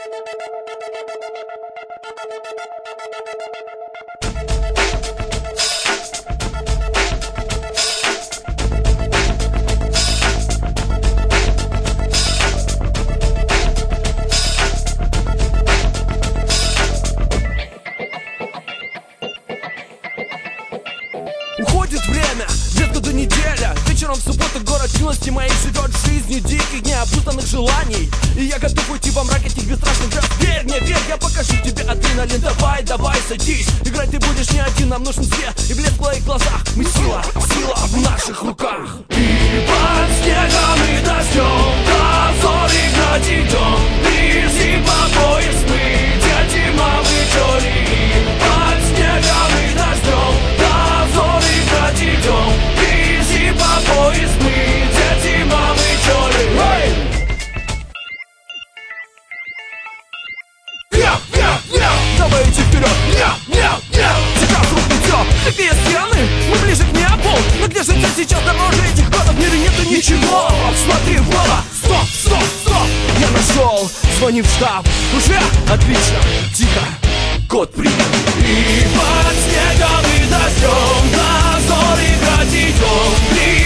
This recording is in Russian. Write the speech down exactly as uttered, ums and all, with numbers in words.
Уходит время, без года неделя. Вечером в субботу город юности моей живет жизнью диких, необузданных желаний. И я готов уйти во мрак этих бесстрашных грез. Верь мне, верь, я покажу тебе адреналин. Давай, давай, садись, играть ты будешь не один. Нам нужен свет и блеск в твоих глазах. Мы сила, сила в наших руках. И под снегом и дождем до зори играть идем. Лизи по пояс мы, дети, мамы, чоли. Под снегом и дождем до зори играть идем. Лизи по пояс мы, дети, мамы, чоли. Нет, нет, нет, давайте вперед. Нет, нет, нет, сейчас рухнет все. Такие стены, мы ближе к небу. Но где же ты сейчас дороже этих годов? В мире нету ничего. Смотри в оба. Стоп, стоп, стоп. Я нашел, звони в штаб. Уже отлично, тихо, код принят. И под снегом и дождем на зори играть идем.